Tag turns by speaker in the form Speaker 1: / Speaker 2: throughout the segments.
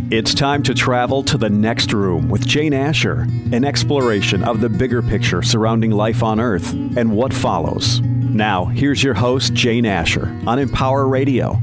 Speaker 1: It's time to travel to the next room with Jane Asher, an exploration of the bigger picture surrounding life on Earth and what follows. Now, here's your host, Jane Asher, on Empower Radio.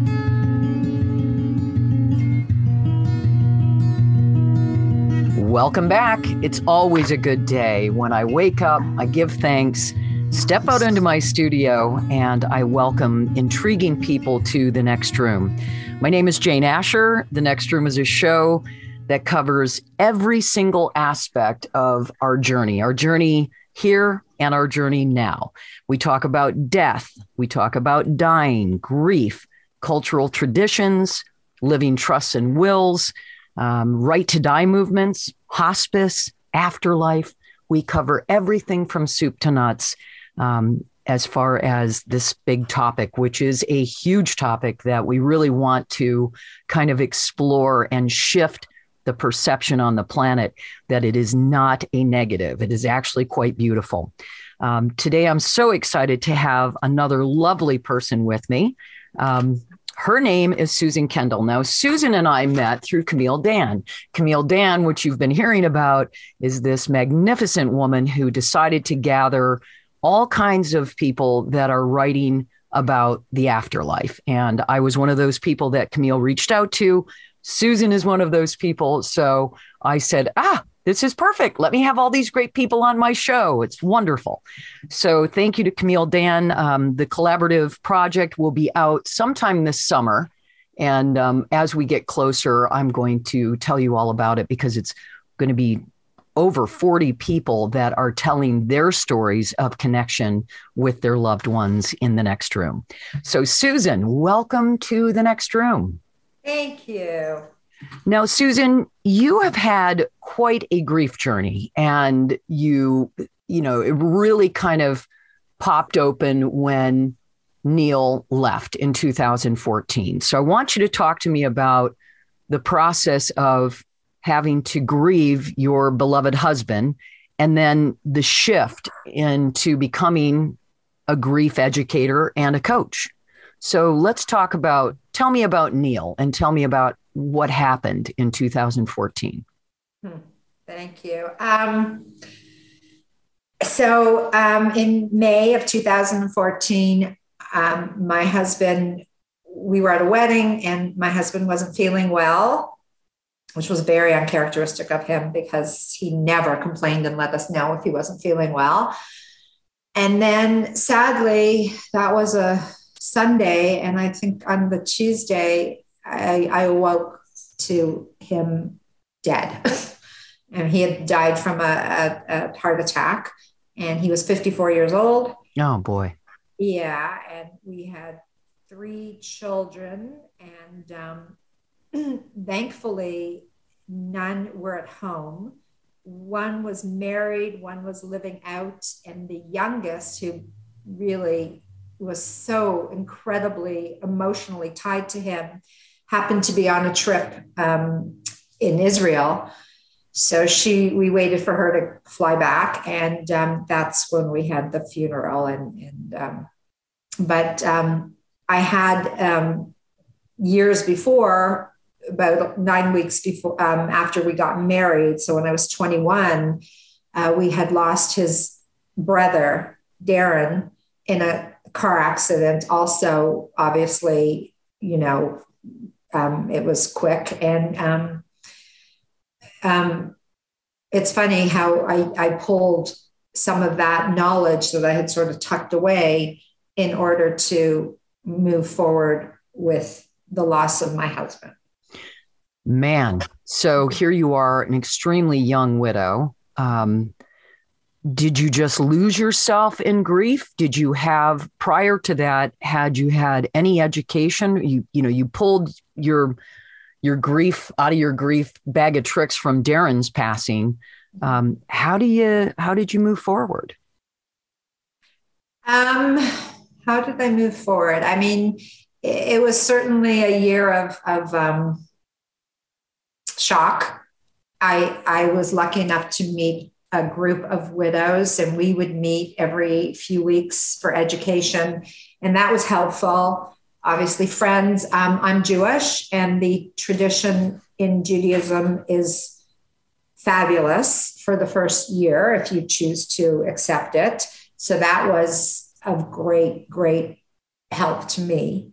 Speaker 2: Welcome back. It's always a good day. When I wake up, I give thanks, step out into my studio, and I welcome intriguing people to The Next Room. My name is Jane Asher. The Next Room is a show that covers every single aspect of our journey here and our journey now. We talk about death. We talk about dying, grief, cultural traditions, living trusts and wills, right to die movements, hospice, afterlife. We cover everything from soup to nuts as far as this big topic, which is a huge topic that we really want to kind of explore and shift the perception on the planet that it is not a negative. It is actually quite beautiful. Today, I'm so excited to have another lovely person with me. Her name is Susan Kendall. Now, Susan and I met through Camille Dan. Camille Dan, which you've been hearing about, is this magnificent woman who decided to gather all kinds of people that are writing about the afterlife. And I was one of those people that Camille reached out to. Susan is one of those people. So I said, this is perfect. Let me have all these great people on my show. It's wonderful. So thank you to Camille Dan. The collaborative project will be out sometime this summer. And as we get closer, I'm going to tell you all about it because it's going to be over 40 people that are telling their stories of connection with their loved ones in the next room. So Susan, welcome to the next room.
Speaker 3: Thank you.
Speaker 2: Now, Susan, you have had quite a grief journey, and it really kind of popped open when Neil left in 2014. So I want you to talk to me about the process of having to grieve your beloved husband and then the shift into becoming a grief educator and a coach. So let's tell me about Neil and tell me about what happened in 2014.
Speaker 3: Thank you. So in May of 2014, my husband, we were at a wedding and my husband wasn't feeling well, which was very uncharacteristic of him because he never complained and let us know if he wasn't feeling well. And then sadly, that was a Sunday. And I think on the Tuesday, I awoke to him dead. And he had died from a heart attack. And he was 54 years old.
Speaker 2: Oh, boy.
Speaker 3: Yeah. And we had 3 children. And thankfully, none were at home. One was married, one was living out, and the youngest, who really was so incredibly emotionally tied to him, happened to be on a trip in Israel. So we waited for her to fly back, and that's when we had the funeral. But I had years before, about 9 weeks before, after we got married. So when I was 21, we had lost his brother, Darren, in a car accident. Also, obviously, it was quick. And it's funny how I pulled some of that knowledge that I had sort of tucked away in order to move forward with the loss of my husband.
Speaker 2: Man, so here you are, an extremely young widow. Did you just lose yourself in grief? Did you have, prior to that, had you had any education? You pulled your grief out of your grief bag of tricks from Darren's passing. How did you move forward?
Speaker 3: How did I move forward? I mean, it was certainly a year of shock. I was lucky enough to meet a group of widows, and we would meet every few weeks for education, and that was helpful. obviously friends. I'm Jewish, and the tradition in Judaism is fabulous for the first year if you choose to accept it. So that was of great, great help to me.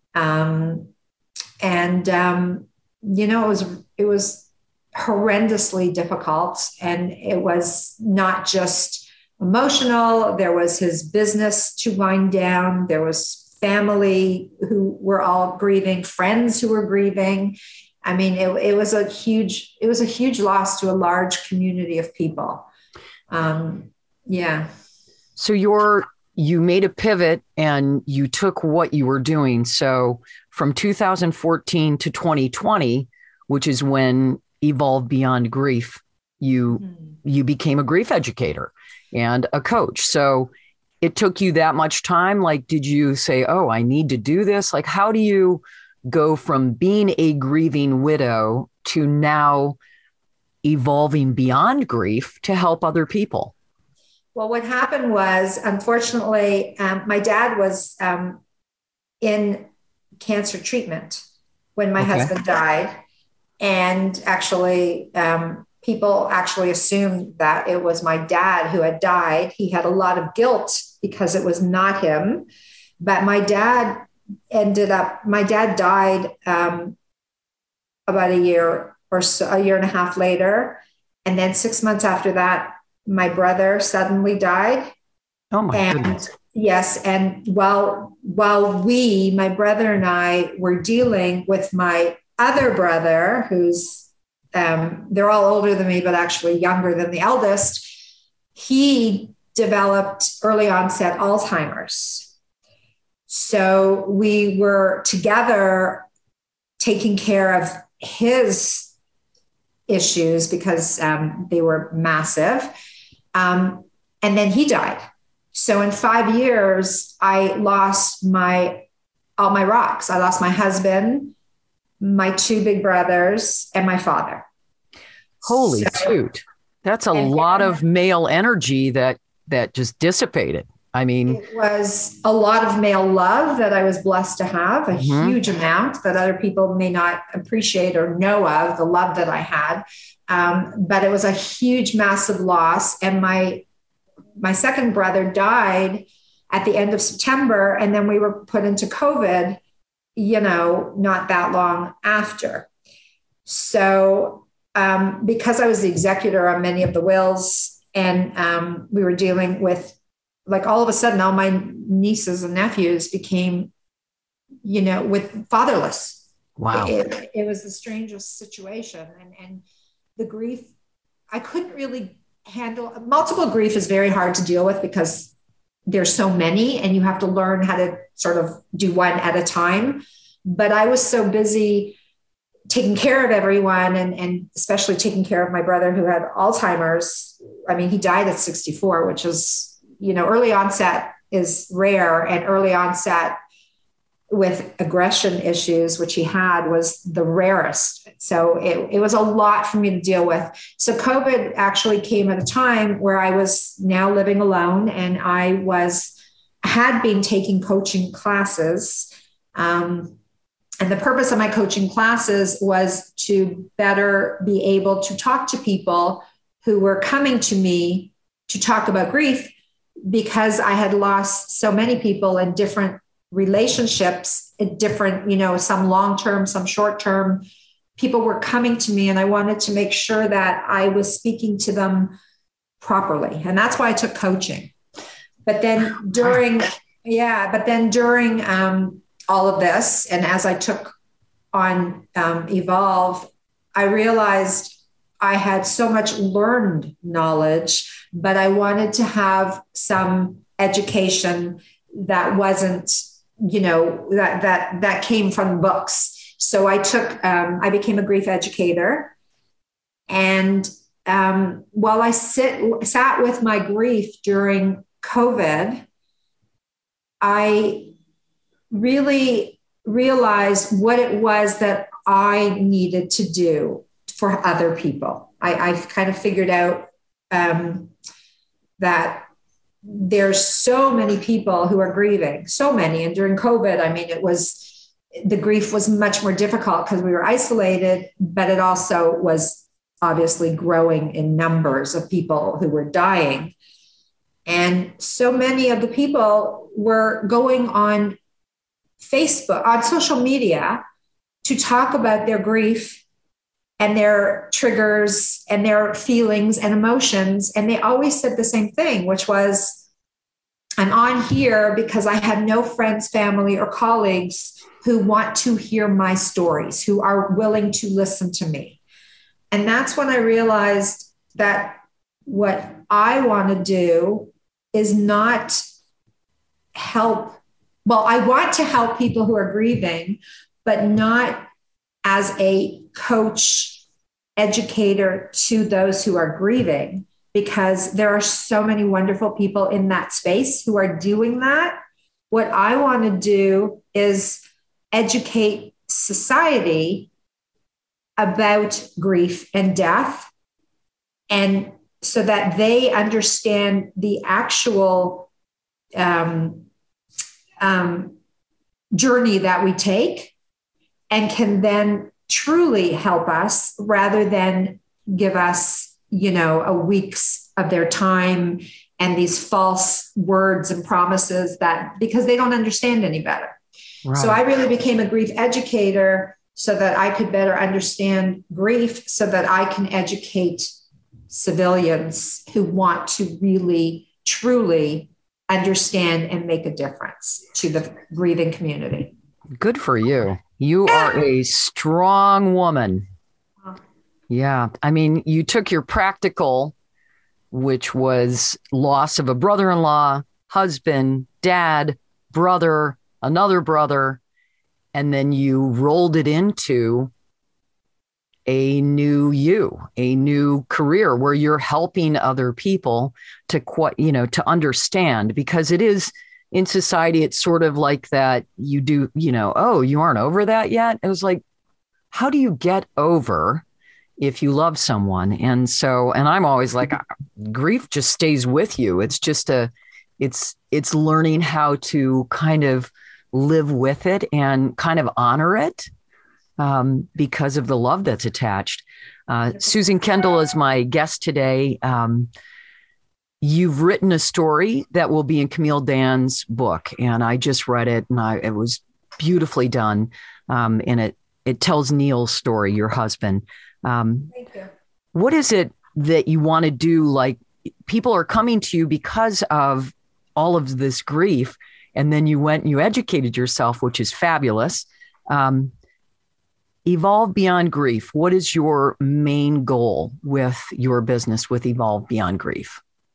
Speaker 3: It was horrendously difficult, and it was not just emotional. There was his business to wind down. There was family who were all grieving, friends who were grieving. I mean, it was a huge loss to a large community of people. Yeah.
Speaker 2: So you made a pivot and you took what you were doing. So from 2014 to 2020, which is when Evolve Beyond Grief, you became a grief educator and a coach. So it took you that much time. Like, did you say, oh, I need to do this? Like, how do you go from being a grieving widow to now evolving beyond grief to help other people?
Speaker 3: Well, what happened was, unfortunately, my dad was in cancer treatment when my husband died. And actually, people actually assumed that it was my dad who had died. He had a lot of guilt because it was not him. But my dad died about a year or so, a year and a half later. And then 6 months after that, my brother suddenly died.
Speaker 2: Oh my goodness.
Speaker 3: Yes. And while my brother and I were dealing with my other brother, who's, they're all older than me, but actually younger than the eldest, he developed early onset Alzheimer's. So we were together taking care of his issues because they were massive. And then he died. So in 5 years, I lost all my rocks. I lost my husband, my two big brothers, and my father.
Speaker 2: Holy toot. That's a lot of male energy that just dissipated. I mean,
Speaker 3: it was a lot of male love that I was blessed to have, a huge amount that other people may not appreciate or know of, the love that I had. But it was a huge, massive loss. And my second brother died at the end of September. And then we were put into COVID, not that long after. So because I was the executor on many of the wills, and we were dealing with, like, all of a sudden, all my nieces and nephews became, with fatherless.
Speaker 2: Wow.
Speaker 3: It was the strangest situation. And the grief, I couldn't really handle. Multiple grief is very hard to deal with because there's so many, and you have to learn how to sort of do one at a time. But I was so busy taking care of everyone, and especially taking care of my brother who had Alzheimer's. I mean, he died at 64, which is, early onset is rare, and early onset with aggression issues, which he had, was the rarest. So it was a lot for me to deal with. So COVID actually came at a time where I was now living alone, and I had been taking coaching classes. And the purpose of my coaching classes was to better be able to talk to people who were coming to me to talk about grief, because I had lost so many people in different relationships, in different, some long-term, some short-term. People were coming to me, and I wanted to make sure that I was speaking to them properly. And that's why I took coaching. But then during all of this, and as I took on Evolve, I realized I had so much learned knowledge, but I wanted to have some education that wasn't, that came from books. So I became a grief educator. And while I sat with my grief during COVID, I really realized what it was that I needed to do for other people. I kind of figured out that there's so many people who are grieving, so many. And during COVID, I mean, the grief was much more difficult because we were isolated, but it also was obviously growing in numbers of people who were dying. And so many of the people were going on Facebook, on social media, to talk about their grief and their triggers and their feelings and emotions. And they always said the same thing, which was, I'm on here because I have no friends, family, or colleagues who want to hear my stories, who are willing to listen to me. And that's when I realized that what I want to do is not help. Well, I want to help people who are grieving, but not as a coach, educator to those who are grieving, because there are so many wonderful people in that space who are doing that. What I want to do is educate society about grief and death, and so that they understand the actual journey that we take, and can then truly help us rather than give us, a weeks of their time and these false words and promises that, because they don't understand any better. Right. So I really became a grief educator so that I could better understand grief, so that I can educate civilians who want to really, truly understand and make a difference to the grieving community.
Speaker 2: Good for you. You are a strong woman. Yeah. I mean, you took your practical, which was loss of a brother-in-law, husband, dad, brother, another brother, and then you rolled it into a new career where you're helping other people to understand, because it is in society, it's sort of like that you do, oh, you aren't over that yet. It was like, how do you get over if you love someone? And I'm always like, grief just stays with you. It's just it's learning how to kind of live with it and kind of honor it because of the love that's attached. Susan Kendall is my guest today. You've written a story that will be in Camille Dan's book, and I just read it, and it was beautifully done. And it tells Neil's story, your husband.
Speaker 3: Thank you.
Speaker 2: What is it that you want to do? Like, people are coming to you because of all of this grief, and then you went and you educated yourself, which is fabulous. Evolve Beyond Grief. What is your main goal with your business with Evolve Beyond Grief?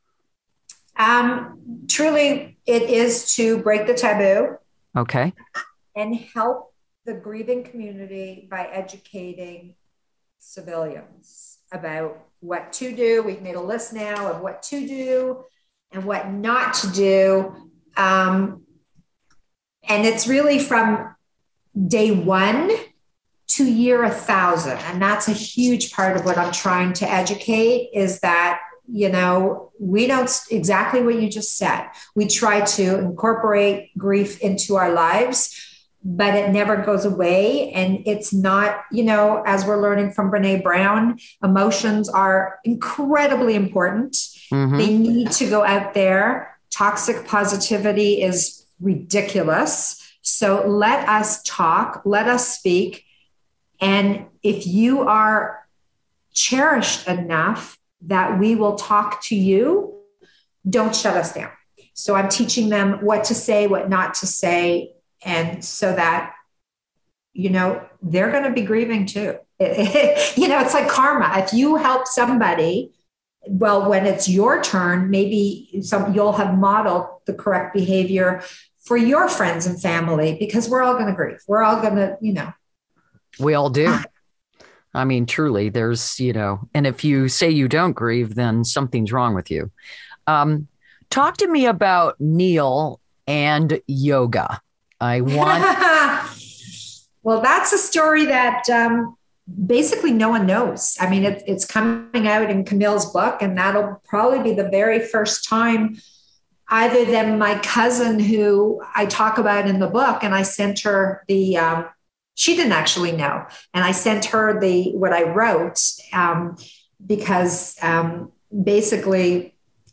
Speaker 3: Truly, it is to break the taboo.
Speaker 2: Okay.
Speaker 3: And help the grieving community by educating civilians about what to do. We've made a list now of what to do and what not to do. And it's really from day one to year 1,000. And that's a huge part of what I'm trying to educate, is that, we don't, exactly what you just said. We try to incorporate grief into our lives, but it never goes away. And it's not, as we're learning from Brene Brown, emotions are incredibly important. Mm-hmm. They need to go out there. Toxic positivity is ridiculous. So let us talk, let us speak. And if you are cherished enough that we will talk to you, don't shut us down. So I'm teaching them what to say, what not to say. And so that, they're going to be grieving too. It's like karma. If you help somebody, well, when it's your turn, maybe you'll have modeled the correct behavior for your friends and family, because we're all going to grieve. We're all going to,
Speaker 2: We all do. I mean, truly, there's, and if you say you don't grieve, then something's wrong with you. Talk to me about Neil and yoga. I want.
Speaker 3: Well, that's a story that basically no one knows. I mean, it's coming out in Camille's book, and that'll probably be the very first time other than my cousin who I talk about in the book. And I sent her she didn't actually know. And I sent her what I wrote because basically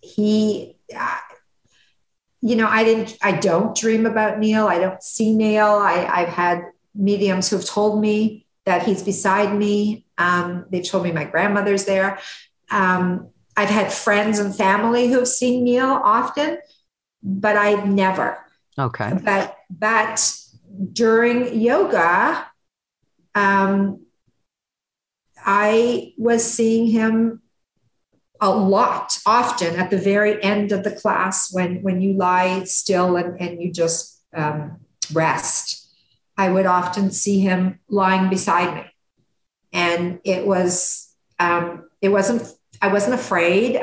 Speaker 3: I don't dream about Neil. I don't see Neil. I've had mediums who have told me that he's beside me. They've told me my grandmother's there. I've had friends and family who have seen Neil often, but I never.
Speaker 2: Okay.
Speaker 3: But during yoga, I was seeing him a lot, often at the very end of the class when you lie still and you just rest. I would often see him lying beside me. And I wasn't afraid.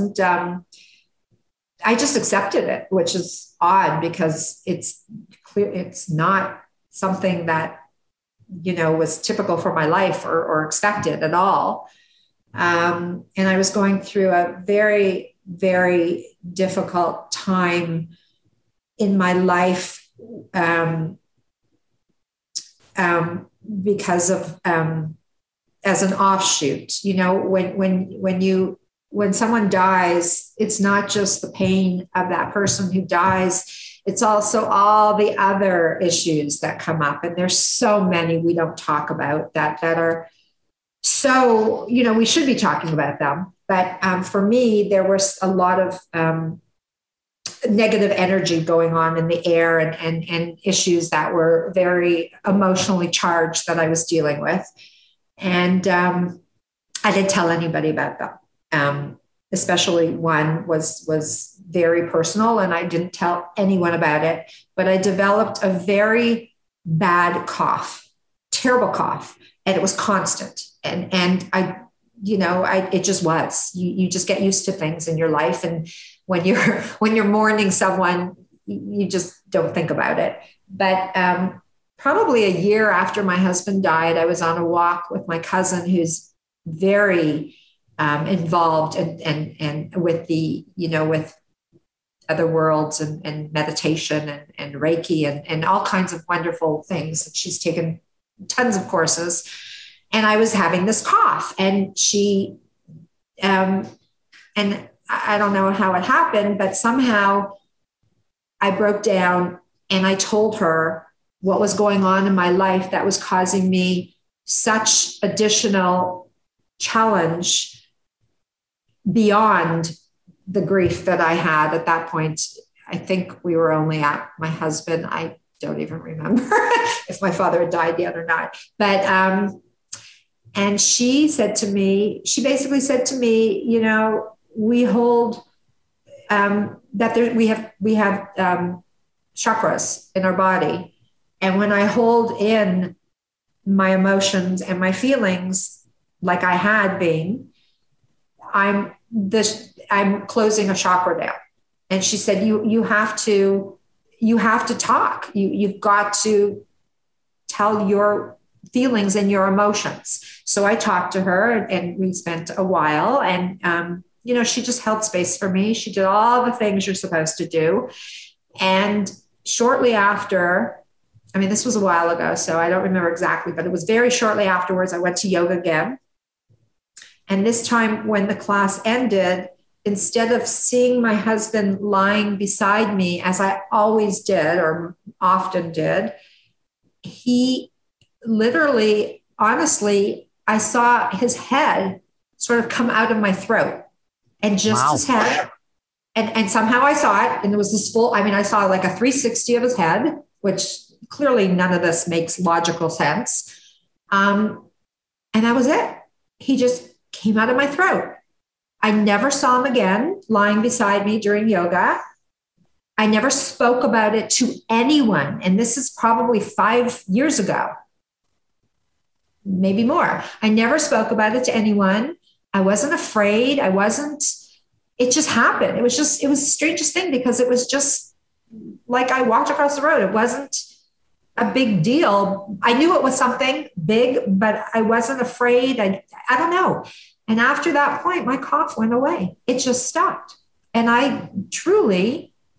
Speaker 3: I just accepted it, which is odd because it's clear it's not something that, was typical for my life or expected at all. And I was going through a very, very difficult time in my life because of as an offshoot, when someone dies, it's not just the pain of that person who dies. It's also all the other issues that come up. And there's so many we don't talk about that are so, we should be talking about them. But for me, there was a lot of negative energy going on in the air and issues that were very emotionally charged that I was dealing with. And I didn't tell anybody about them. Especially one was very personal, and I didn't tell anyone about it, but I developed a very bad cough, terrible cough, and it was constant. And it just was, you just get used to things in your life. And when you're mourning someone, you just don't think about it. But probably a year after my husband died, I was on a walk with my cousin who's very involved and with with other worlds and meditation and Reiki and all kinds of wonderful things. And she's taken tons of courses. And I was having this cough, and she, and I don't know how it happened, but somehow I broke down and I told her what was going on in my life that was causing me such additional challenge beyond the grief that I had at that point. I think we were only at my husband. I don't even remember if my father had died yet or not. But, and she basically said to me, we hold, that we have chakras in our body. And when I hold in my emotions and my feelings, like I had been, I'm closing a chakra down. And she said, you have to talk. You've got to tell your feelings and your emotions. So I talked to her and we spent a while, and, she just held space for me. She did all the things you're supposed to do. And shortly after, this was a while ago, so I don't remember exactly, but it was very shortly afterwards, I went to yoga again. And this time when the class ended, instead of seeing my husband lying beside me, as I always did or often did, he literally, honestly, I saw his head sort of come out of my throat, and just his head. And somehow I saw it, and it was this full, I saw like a 360 of his head, which clearly none of this makes logical sense. And that was it. He just came out of my throat. I never saw him again lying beside me during yoga. I never spoke about it to anyone. And this is probably 5 years ago, maybe more. I never spoke about it to anyone. I wasn't afraid. It just happened. It was the strangest thing, because it was just like I walked across the road. It wasn't a big deal. I knew it was something big, but I wasn't afraid. I don't know. And after that point, my cough went away. It just stopped. And I truly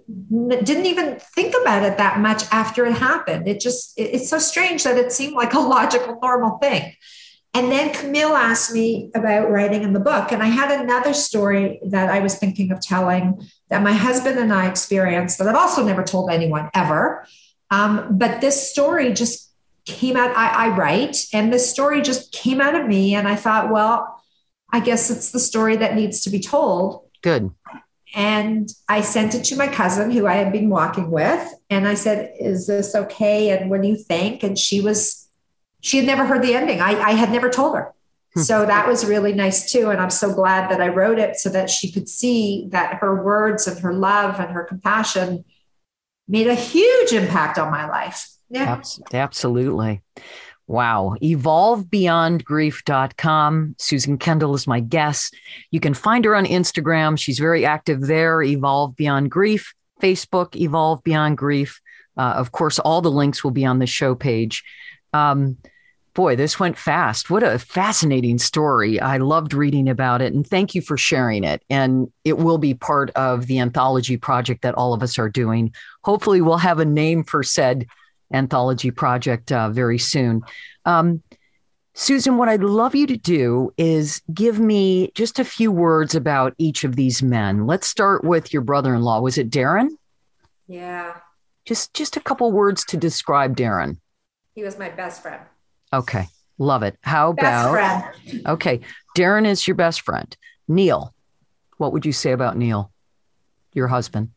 Speaker 3: didn't even think about it that much after it happened. It's so strange that it seemed like a logical, normal thing. And then Camille asked me about writing in the book. And I had another story that I was thinking of telling that my husband and I experienced that I've also never told anyone ever. But this story just came out. I write, and this story just came out of me. And I thought, well, I guess it's the story that needs to be told.
Speaker 2: Good.
Speaker 3: And I sent it to my cousin who I had been walking with. And I said, is this okay? And what do you think? And she had never heard the ending. I had never told her. So that was really nice too. And I'm so glad that I wrote it so that she could see that her words and her love and her compassion made a huge impact on my life. Yeah.
Speaker 2: Absolutely. Wow. EvolveBeyondGrief.com. Susan Kendall is my guest. You can find her on Instagram. She's very active there. Evolve Beyond Grief. Facebook, Evolve Beyond Grief. Of course, all the links will be on the show page. Boy, this went fast. What a fascinating story. I loved reading about it, and thank you for sharing it. And it will be part of the anthology project that all of us are doing. Hopefully we'll have a name for said anthology project very soon. Susan, what I'd love you to do is give me just a few words about each of these men. Let's start with your brother-in-law. Was it Darren?
Speaker 3: Yeah.
Speaker 2: Just a couple words to describe Darren.
Speaker 3: He was my best friend.
Speaker 2: Okay. Love it. How about,
Speaker 3: best friend.
Speaker 2: Okay. Darren is your best friend. Neil, what would you say about Neil, your husband?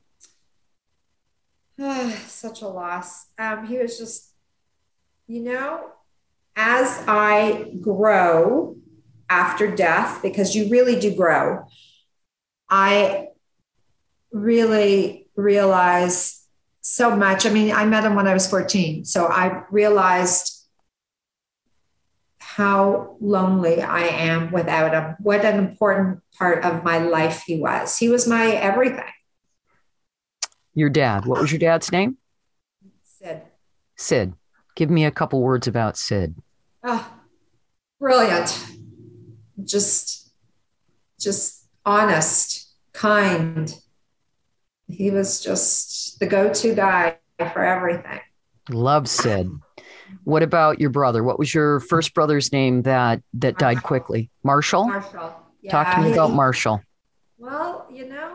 Speaker 3: Such a loss. He was just, as I grow after death, because you really do grow, I really realize so much. I mean, I met him when I was 14. So I realized how lonely I am without him. What an important part of my life he was. He was my everything.
Speaker 2: Your dad. What was your dad's name?
Speaker 3: Sid.
Speaker 2: Sid. Give me a couple words about Sid.
Speaker 3: Oh, brilliant. Just honest, kind. He was just the go-to guy for everything.
Speaker 2: Love Sid. What about your brother? What was your first brother's name that died quickly? Marshall?
Speaker 3: Marshall. Yeah,
Speaker 2: Talk to me about Marshall.
Speaker 3: Well,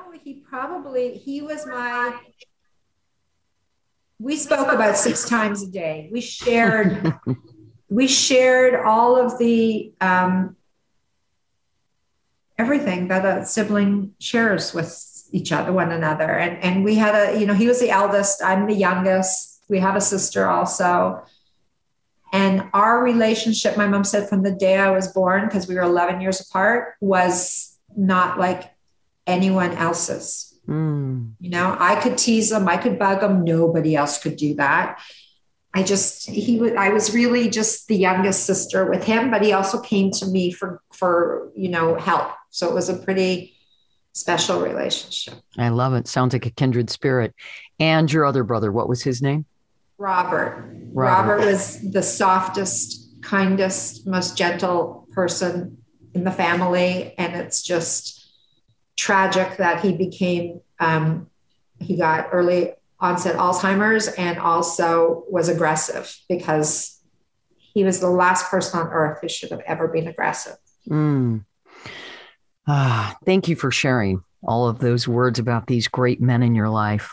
Speaker 3: we spoke about 6 times a day. We shared all of the, everything that a sibling shares with one another. And we had he was the eldest, I'm the youngest. We have a sister also. And our relationship, my mom said from the day I was born, because we were 11 years apart, was not like anyone else's. I could tease him, I could bug him. Nobody else could do that. I was really just the youngest sister with him, but he also came to me for help. So it was a pretty special relationship.
Speaker 2: I love it. Sounds like a kindred spirit. And your other brother, what was his name?
Speaker 3: Robert was the softest, kindest, most gentle person in the family. And it's just tragic that he became, he got early onset Alzheimer's and also was aggressive, because he was the last person on earth who should have ever been aggressive.
Speaker 2: Thank you for sharing all of those words about these great men in your life.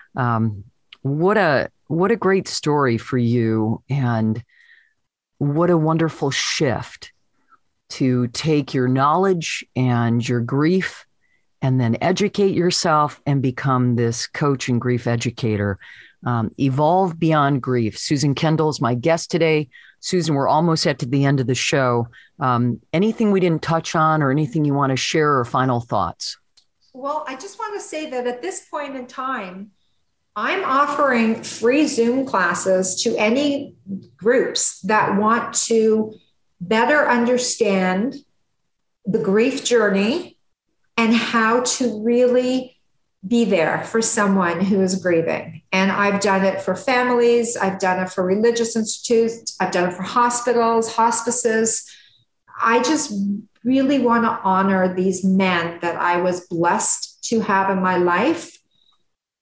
Speaker 2: What a great story for you, and what a wonderful shift to take your knowledge and your grief and then educate yourself and become this coach and grief educator. Evolve Beyond Grief. Susan Kendall is my guest today. Susan, we're almost at the end of the show. Anything we didn't touch on, or anything you want to share, or final thoughts?
Speaker 3: Well, I just want to say that at this point in time, I'm offering free Zoom classes to any groups that want to better understand the grief journey and how to really be there for someone who is grieving. And I've done it for families. I've done it for religious institutes. I've done it for hospitals, hospices. I just really want to honor these men that I was blessed to have in my life,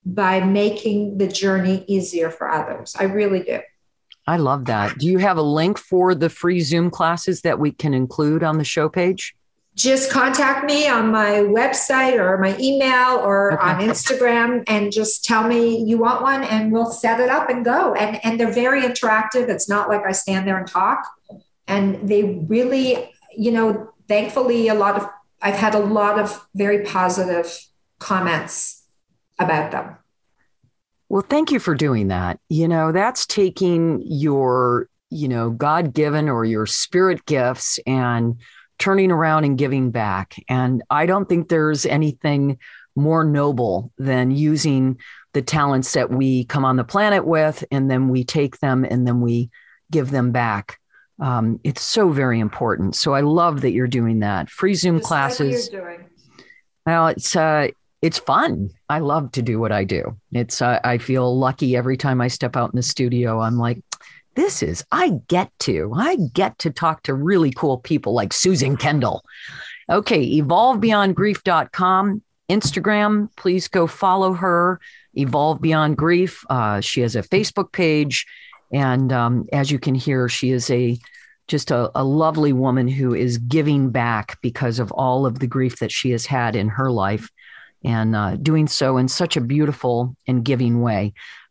Speaker 3: by making the journey easier for others. I really do.
Speaker 2: I love that. Do you have a link for the free Zoom classes that we can include on the show page?
Speaker 3: Just contact me on my website or my email or on Instagram and just tell me you want one and we'll set it up and go. And they're very interactive. It's not like I stand there and talk. And they really, thankfully I've had a lot of very positive comments about them.
Speaker 2: Well, thank you for doing that. That's taking your, God-given or your spirit gifts and turning around and giving back. And I don't think there's anything more noble than using the talents that we come on the planet with, and then we take them and then we give them back. It's so very important. So I love that you're doing that. Free Zoom classes. Like what you're doing. Well, it's fun. I love to do what I do. I feel lucky every time I step out in the studio. I'm like, I get to talk to really cool people like Susan Kendall. Okay. EvolveBeyondGrief.com, Instagram. Please go follow her. Evolve Beyond Grief. She has a Facebook page. And as you can hear, she is just a lovely woman who is giving back because of all of the grief that she has had in her life, and doing so in such a beautiful and giving way.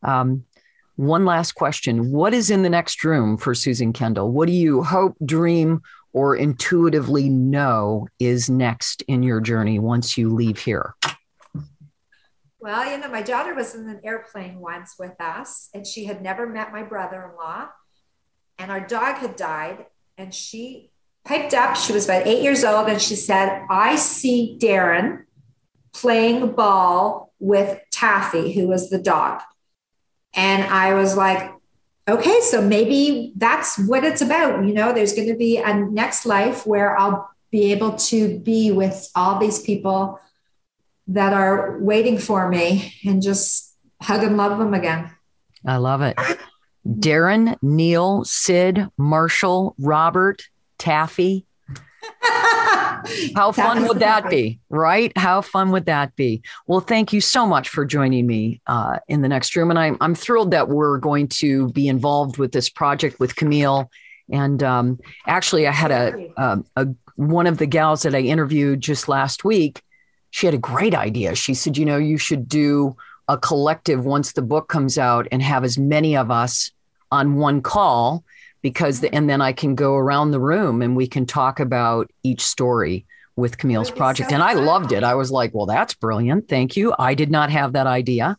Speaker 2: One last question. What is in the next room for Susan Kendall? What do you hope, dream, or intuitively know is next in your journey once you leave here?
Speaker 3: Well, my daughter was in an airplane once with us, and she had never met my brother-in-law, and our dog had died, and she piped up. She was about 8 years old, and she said, I see Darren playing ball with Taffy, who was the dog. And I was like, okay, so maybe that's what it's about. There's going to be a next life where I'll be able to be with all these people that are waiting for me and just hug and love them again. I
Speaker 2: love it. Darren, Neil, Sid, Marshall, Robert, Taffy. How fun would that be, right? How fun would that be? Well, thank you so much for joining me in the next room. And I'm thrilled that we're going to be involved with this project with Camille. And actually, I had one of the gals that I interviewed just last week. She had a great idea. She said, you should do a collective once the book comes out and have as many of us on one call, and then I can go around the room and we can talk about each story with Camille's project. And I loved it. I was like, well, that's brilliant. Thank you. I did not have that idea.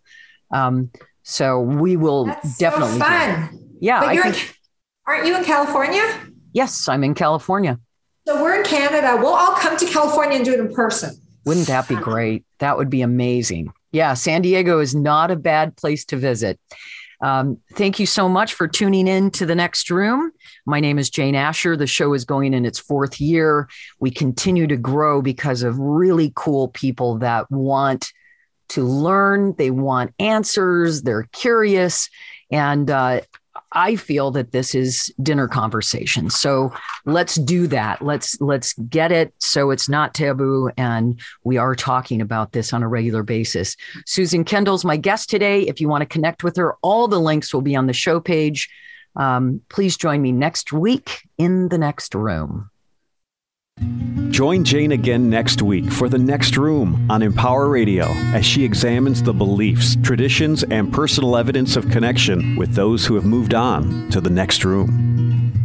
Speaker 2: So we will definitely.
Speaker 3: So fun.
Speaker 2: Yeah.
Speaker 3: Aren't you in California?
Speaker 2: Yes, I'm in California.
Speaker 3: So we're in Canada. We'll all come to California and do it in person.
Speaker 2: Wouldn't that be great? That would be amazing. Yeah. San Diego is not a bad place to visit. Thank you so much for tuning in to The Next Room. My name is Jane Asher. The show is going in its 4th year. We continue to grow because of really cool people that want to learn. They want answers. They're curious. And I feel that this is dinner conversation. So let's do that. Let's get it so it's not taboo. And we are talking about this on a regular basis. Susan Kendall's my guest today. If you want to connect with her, all the links will be on the show page. Please join me next week in The Next Room.
Speaker 1: Join Jane again next week for The Next Room on Empower Radio as she examines the beliefs, traditions, and personal evidence of connection with those who have moved on to the next room.